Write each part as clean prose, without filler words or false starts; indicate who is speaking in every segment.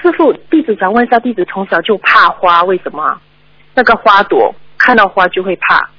Speaker 1: 师傅，弟子想问一下，弟子从小就怕花，为什么啊？那个花朵看到花就会怕。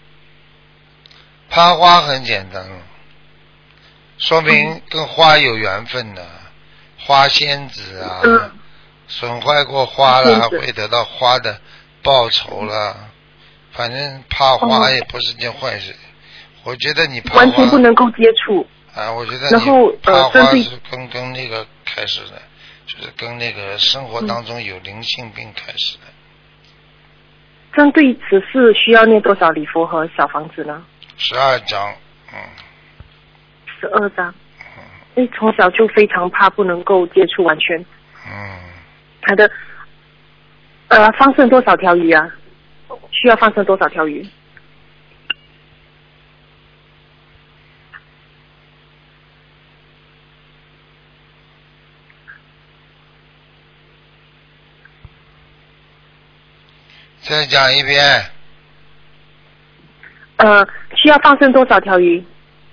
Speaker 2: 怕花很简单，说明跟花有缘分的，花仙子啊，损坏过花了会得到花的报酬了。反正怕花也不是件坏事，我觉得你怕花
Speaker 1: 完全不能够接触。
Speaker 2: 啊，我觉得
Speaker 1: 然后
Speaker 2: 你怕花是跟那个开始的，就是跟那个生活当中有灵性病开始的。
Speaker 1: 针对此事需要念多少礼佛和小房子呢
Speaker 2: ？12章
Speaker 1: ，12章。因为从小就非常怕，不能够接触完全。好的。放生多少条鱼啊？需要放生多少条鱼？
Speaker 2: 再讲一遍。
Speaker 1: 需要放生多少条鱼？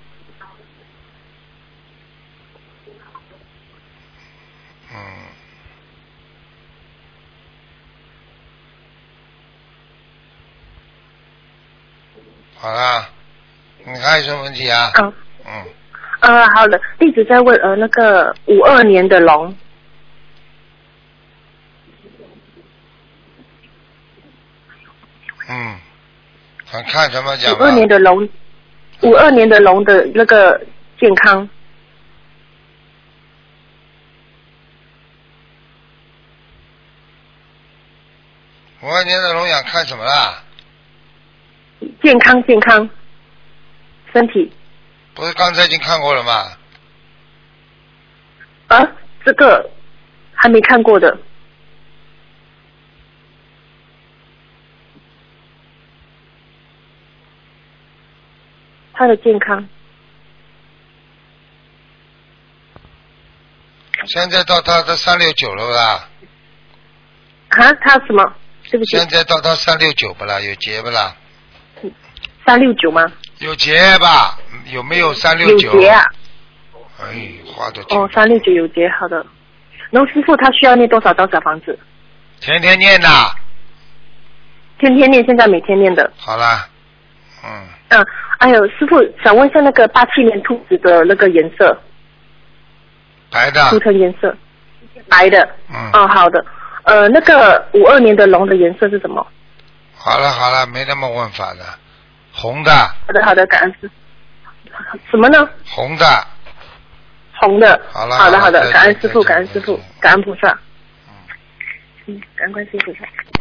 Speaker 2: 好了，你还有什么问题啊？
Speaker 1: 好的，弟子在问那个52年的龙。
Speaker 2: 想看什么讲吧
Speaker 1: ？52年的龙，52年的龙的那个健康。
Speaker 2: 52年的龙想看什么啦？
Speaker 1: 健康，身体。
Speaker 2: 不是刚才已经看过了吗？
Speaker 1: 这个还没看过的。他的健康。
Speaker 2: 现在到他的369了吧？
Speaker 1: 他什么？对不起。
Speaker 2: 现在到他369不啦？有结不啦
Speaker 1: ？369吗？
Speaker 2: 有结吧？有没有369？
Speaker 1: 有结啊。
Speaker 2: 花的。
Speaker 1: 369有结，好的。然后师傅他需要念多少张小房子？
Speaker 2: 天天念的。
Speaker 1: 天天念，现在每天念的。
Speaker 2: 好啦。
Speaker 1: 还有师傅想问一下那个87年兔子的那个颜色。
Speaker 2: 白的。
Speaker 1: 图腾颜色。白的。好的。那个52年的龙的颜色是什么？
Speaker 2: 好了，没那么问法的。红的。
Speaker 1: 好的，感恩师傅。什么呢？
Speaker 2: 红的。
Speaker 1: 红的。
Speaker 2: 好了，
Speaker 1: 感恩师傅，感恩菩萨。感恩观世音菩萨。